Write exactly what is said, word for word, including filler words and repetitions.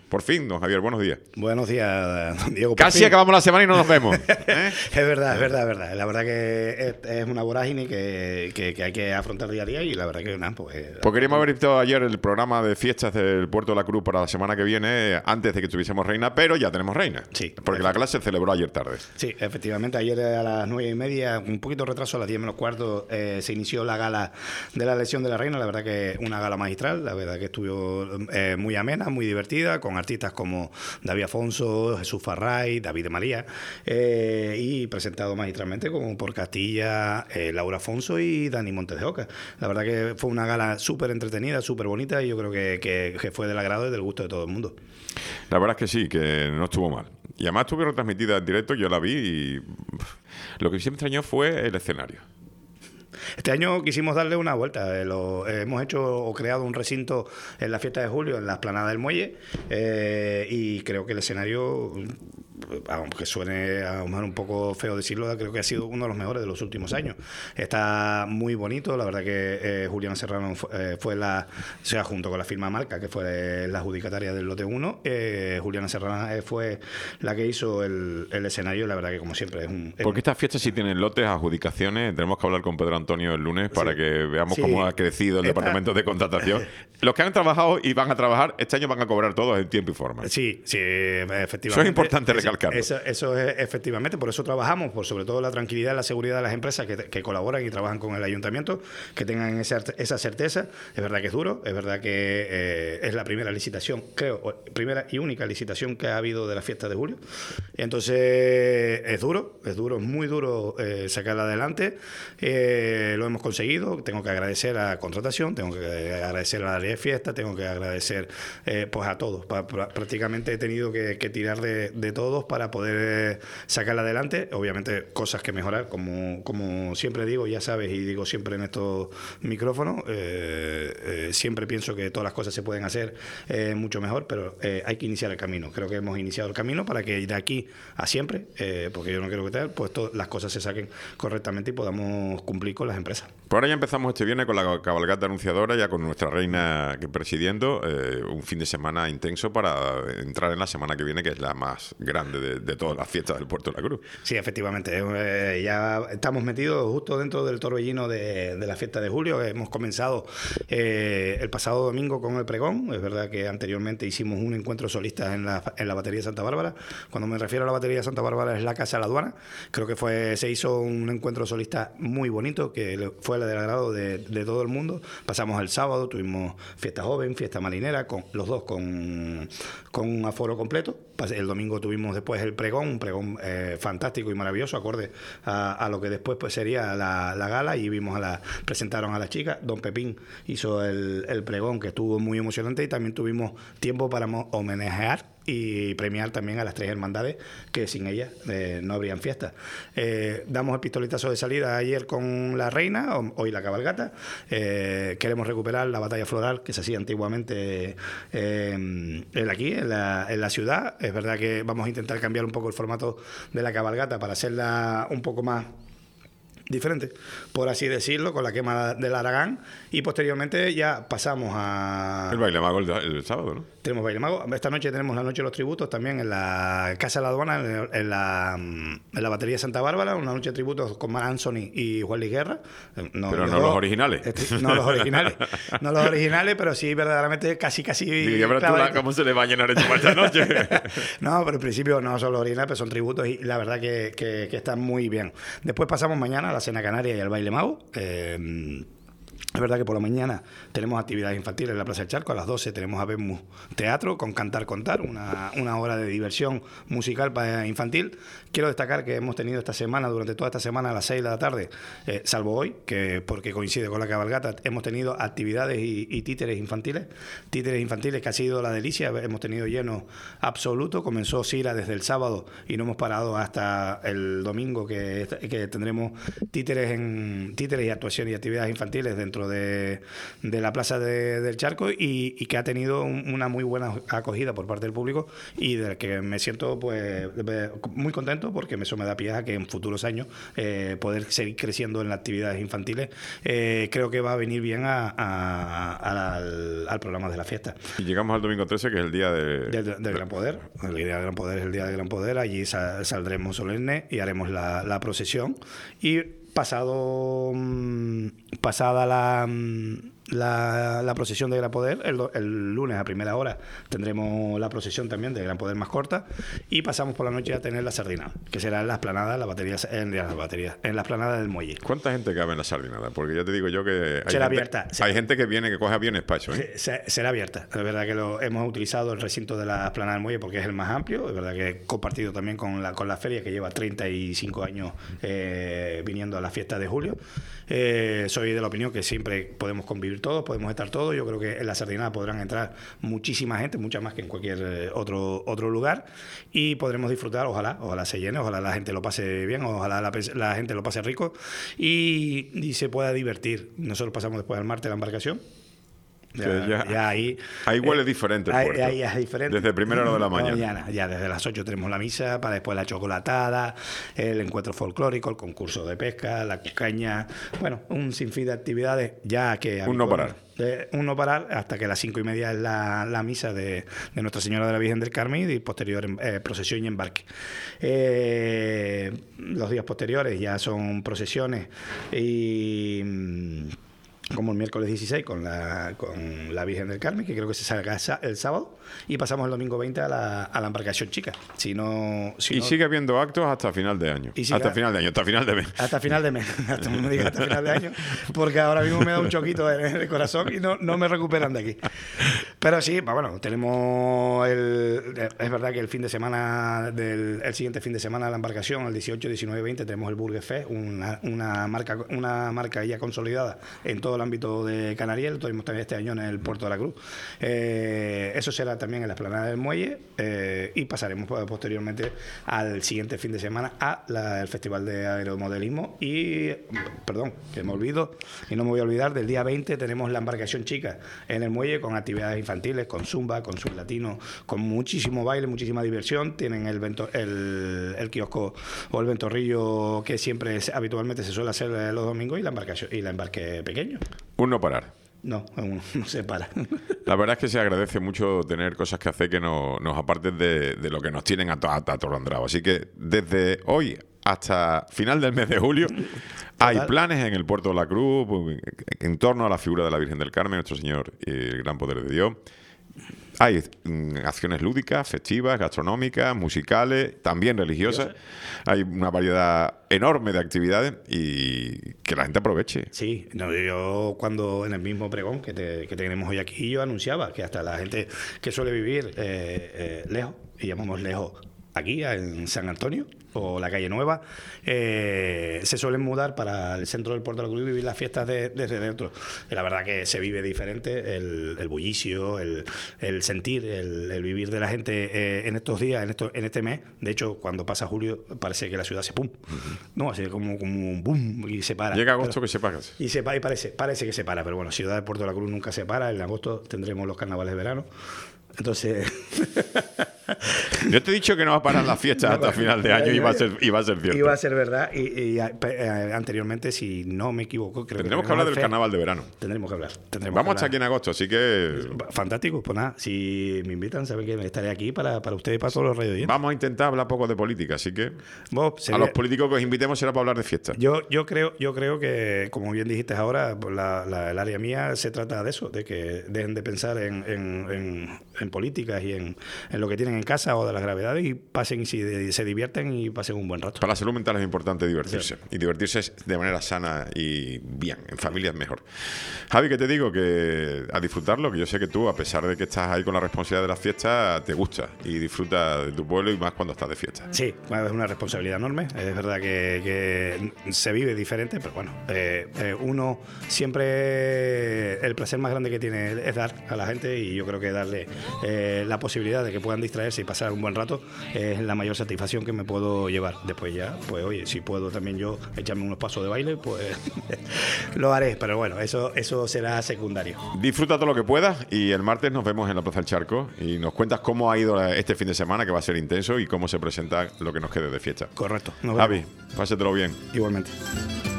Por fin, don Javier, buenos días. Buenos días, don Diego. Casi acabamos la semana y no nos vemos. ¿eh? Es verdad, es verdad, es verdad. La verdad que es, es una vorágine que, que, que hay que afrontar día a día y la verdad que nada, pues... Pues queríamos haber visto ayer el programa de fiestas del Puerto de la Cruz para la semana que viene, antes de que tuviésemos reina, pero ya tenemos reina. Sí. Porque la clase se celebró ayer tarde. Sí, efectivamente, ayer a las nueve y media, un poquito retraso, a las diez menos cuarto, eh, se inició la gala de la elección de la reina. La verdad que una gala magistral, la verdad que estuvo eh, muy amena, muy divertida, con artistas como David Afonso, Jesús Farray, David de María, eh, y presentado magistralmente como por Castilla, eh, Laura Afonso y Dani Montes de Oca. La verdad que fue una gala súper entretenida, súper bonita y yo creo que, que, que fue del agrado y del gusto de todo el mundo. La verdad es que sí, que no estuvo mal. Y además estuvo retransmitida en directo, yo la vi y lo que sí me extrañó fue el escenario. Este año quisimos darle una vuelta. Eh, lo, eh, hemos hecho o creado un recinto en la fiesta de julio, en la explanada del Muelle, eh, y creo que el escenario, aunque suene a un poco feo decirlo, creo que ha sido uno de los mejores de los últimos años. Está muy bonito, la verdad que eh, Juliana Serrano fue, eh, fue la, o sea, junto con la firma Marca, que fue la adjudicataria del lote uno, eh, Juliana Serrano eh, fue la que hizo el, el escenario. La verdad que, como siempre, es un... Es Porque estas fiestas sí tienen lotes, adjudicaciones. Tenemos que hablar con Pedro Antonio el lunes para sí. que veamos sí. cómo ha crecido el Esta... departamento de contratación. Los que han trabajado y van a trabajar, este año van a cobrar todos en tiempo y forma. Sí, sí, efectivamente. Eso es importante recalcarlo. Eso, eso es efectivamente, por eso trabajamos, por sobre todo la tranquilidad y la seguridad de las empresas que, que colaboran y trabajan con el ayuntamiento, que tengan esa, esa certeza. Es verdad que es duro, es verdad que eh, es la primera licitación, creo, primera y única licitación que ha habido de la fiesta de julio. Entonces, es duro, es duro, es muy duro eh, sacarla adelante. Eh, lo hemos conseguido. Tengo que agradecer a contratación, tengo que agradecer a la área de fiesta, tengo que agradecer eh, pues a todos. Pa, pa, prácticamente he tenido que, que tirar de, de todos para poder sacarla adelante. Obviamente cosas que mejorar, como, como siempre digo, ya sabes, y digo siempre en estos micrófonos, eh, eh, siempre pienso que todas las cosas se pueden hacer eh, mucho mejor, pero eh, hay que iniciar el camino. Creo que hemos iniciado el camino para que de aquí a siempre, eh, porque yo no quiero que tal, pues to- las cosas se saquen correctamente y podamos cumplir con las empresas. Por ahora ya empezamos este viernes con la cabalgata anunciadora, ya con nuestra reina presidiendo, eh, un fin de semana intenso para entrar en la semana que viene, que es la más grande de, de todas las fiestas del Puerto de la Cruz. Sí, efectivamente. Eh, ya estamos metidos justo dentro del torbellino de, de la fiesta de julio. Hemos comenzado eh, el pasado domingo con el pregón. Es verdad que anteriormente hicimos un encuentro solista en la, en la batería de Santa Bárbara. Cuando me refiero a la batería de Santa Bárbara es la Casa de la Aduana. Creo que fue se hizo un encuentro solista muy bonito, que fue del agrado de, de todo el mundo. Pasamos el sábado, tuvimos fiesta joven, fiesta marinera, con los dos con, con un aforo completo. El domingo tuvimos después el pregón, un pregón eh, fantástico y maravilloso, acorde a, a lo que después pues sería la, la gala, y vimos a la, presentaron a las chicas. Don Pepín hizo el, el pregón, que estuvo muy emocionante, y también tuvimos tiempo para homenajear y premiar también a las tres hermandades, que sin ellas eh, no habrían fiestas. Eh, damos el pistoletazo de salida ayer con la reina, hoy la cabalgata. Eh, queremos recuperar la batalla floral que se hacía antiguamente eh, aquí, en la, en la ciudad. Es verdad que vamos a intentar cambiar un poco el formato de la cabalgata para hacerla un poco más diferente, por así decirlo, con la quema del Aragán, y posteriormente ya pasamos a... El baile mago el, el sábado, ¿no? Tenemos baile mago. Esta noche tenemos la noche de los tributos también en la Casa de la Aduana, en, en, la, en la batería de Santa Bárbara, una noche de tributos con Mar Anthony y Juan Luis Guerra. No, pero no dos, los originales. Este, no los originales. No los originales, pero sí verdaderamente casi, casi... Digo, pero tú la, ¿cómo se le va a llenar esto para esta noche? No, pero en principio no son los originales, pero son tributos, y la verdad que, que, que están muy bien. Después pasamos mañana a la Cena Canaria y al baile mago. Eh, Es verdad que por la mañana tenemos actividades infantiles en la Plaza del Charco. A las doce tenemos a Venmus Teatro con Cantar Contar, una, una hora de diversión musical para infantil. Quiero destacar que hemos tenido esta semana, durante toda esta semana, a las seis de la tarde, eh, salvo hoy, que porque coincide con la cabalgata, hemos tenido actividades y, y títeres infantiles. Títeres infantiles que ha sido la delicia. Hemos tenido lleno absoluto. Comenzó Sira desde el sábado y no hemos parado hasta el domingo, que, que tendremos títeres, en, títeres y actuaciones y actividades infantiles dentro dentro de, de la Plaza de, del Charco y, y que ha tenido un, una muy buena acogida por parte del público y del que me siento pues muy contento porque eso me da pie a que en futuros años eh, poder seguir creciendo en las actividades infantiles eh, creo que va a venir bien a, a, a, al, al programa de la fiesta. Y llegamos al domingo trece, que es el día de... del, del Gran Poder. El día del Gran Poder es el día del Gran Poder. Allí sal, saldremos solemne y haremos la, la procesión. Y pasado pasada la, la, la procesión de Gran Poder, el, el lunes a primera hora tendremos la procesión también de Gran Poder más corta y pasamos por la noche a tener la sardinada, que será en la esplanada, la batería, en las baterías, en la esplanada del muelle. ¿Cuánta gente cabe en la sardinada? Porque ya te digo yo que hay, será gente, abierta, será, hay gente que viene que coge aviones para eso, ¿eh? Será abierta. Es verdad que lo, hemos utilizado el recinto de la esplanada del muelle porque es el más amplio. Es verdad que he compartido también con la, con la feria, que lleva treinta y cinco años eh, viniendo a la fiesta de julio. Eh, soy de la opinión que siempre podemos convivir todos, podemos estar todos. Yo creo que en la sardinada podrán entrar muchísima gente, mucha más que en cualquier otro otro lugar, y podremos disfrutar, ojalá, ojalá se llene, ojalá la gente lo pase bien, ojalá la, la gente lo pase rico y, y se pueda divertir. Nosotros pasamos después al martes la embarcación. Ya, ya, ya ahí, ahí huele eh, diferente el ahí, puerto. ahí es diferente. Desde primera hora de la mañana. mañana. Ya desde las ocho tenemos la misa, para después la chocolatada, el encuentro folclórico, el concurso de pesca, la cucaña, bueno, un sinfín de actividades ya que... Un no parar. De, un no parar hasta que a las cinco y media es la, la misa de, de Nuestra Señora de la Virgen del Carmen y posterior eh, procesión y embarque. Eh, los días posteriores ya son procesiones y... como el miércoles dieciséis con la, con la Virgen del Carmen, que creo que se salga el sábado, y pasamos el domingo veinte a la, a la embarcación chica. Si no, si y no, sigue habiendo actos hasta final de año. Siga, hasta final de año, hasta final de mes. Hasta final de mes, hasta, no me digas hasta final de año, porque ahora mismo me da un choquito en el corazón y no, no me recuperan de aquí. Pero sí, bueno, tenemos el, es verdad que el fin de semana, del, el siguiente fin de semana la embarcación, el dieciocho, diecinueve, veinte, tenemos el Burger Fest, una, una, marca, una marca ya consolidada en todo el ámbito de Canariel, lo tuvimos también este año en el Puerto de la Cruz. Eh, eso será también en la esplanada del muelle eh, y pasaremos posteriormente al siguiente fin de semana a la, el Festival de Aeromodelismo y, perdón, que me olvido y no me voy a olvidar, del día veinte tenemos la embarcación chica en el muelle con actividades infantiles, con zumba, con sur latino, con muchísimo baile, muchísima diversión. Tienen el, vento, el, el kiosco o el ventorrillo que siempre habitualmente se suele hacer los domingos y la embarcación y la embarque pequeño. Un no parar. No, no, no se para. La verdad es que se agradece mucho tener cosas que hacer que no, nos aparten de, de lo que nos tienen atolondrados. Así que desde hoy hasta final del mes de julio hay planes en el Puerto de la Cruz en torno a la figura de la Virgen del Carmen, Nuestro Señor y el Gran Poder de Dios. Hay mm, acciones lúdicas, festivas, gastronómicas, musicales, también religiosas. Hay una variedad enorme de actividades y que la gente aproveche. Sí, no, yo cuando en el mismo pregón que, te, que tenemos hoy aquí, yo anunciaba que hasta la gente que suele vivir eh, eh, lejos, y llamamos lejos aquí en San Antonio o la Calle Nueva, eh, se suelen mudar para el centro del Puerto de la Cruz y vivir las fiestas de, desde dentro. Y la verdad que se vive diferente, el, el bullicio, el, el sentir, el, el vivir de la gente eh, en estos días, en, esto, en este mes. De hecho, cuando pasa julio, parece que la ciudad se pum, uh-huh. no, así como, como un boom y se para. Llega agosto pero, que se para. Y, se, y parece, parece que se para, pero bueno, Ciudad del Puerto de la Cruz nunca se para. En agosto tendremos los carnavales de verano. Entonces... Yo te he dicho que no va a parar las fiestas hasta final de año y va a ser, y va a ser cierto. Y va a ser verdad. Y, y eh, anteriormente, si no me equivoco, creo tendremos que... que hablar del carnaval de verano. Tendremos que hablar. Tendremos Vamos que hasta hablar. aquí en agosto, así que... Fantástico. Pues nada, si me invitan, saben que estaré aquí para, para ustedes y para todos los radios. Vamos a intentar hablar poco de política, así que... Vos, a sería... los políticos que os invitemos será para hablar de fiestas. Yo, yo, creo, yo creo que, como bien dijiste ahora, la, la, el área mía se trata de eso, de que dejen de pensar en, en, en, en políticas y en, en lo que tienen en casa o de las gravedades y pasen y se, se divierten y pasen un buen rato. Para la salud mental es importante divertirse. Sí. Y divertirse de manera sana y bien, en familia es mejor. Javi, que te digo que a disfrutarlo, que yo sé que tú, a pesar de que estás ahí con la responsabilidad de las fiestas, te gusta y disfruta de tu pueblo y más cuando estás de fiesta. Sí, es una responsabilidad enorme. Es verdad que, que se vive diferente, pero bueno, eh, eh, uno siempre, el placer más grande que tiene es dar a la gente y yo creo que darle eh, la posibilidad de que puedan distraerse y pasar un un buen rato, es la mayor satisfacción que me puedo llevar. Después ya, pues oye, si puedo también yo echarme unos pasos de baile, pues lo haré, pero bueno, eso, eso será secundario. Disfruta todo lo que puedas y el martes nos vemos en la Plaza del Charco y nos cuentas cómo ha ido este fin de semana, que va a ser intenso, y cómo se presenta lo que nos quede de fiesta. Correcto. Javi, pásetelo bien. Igualmente.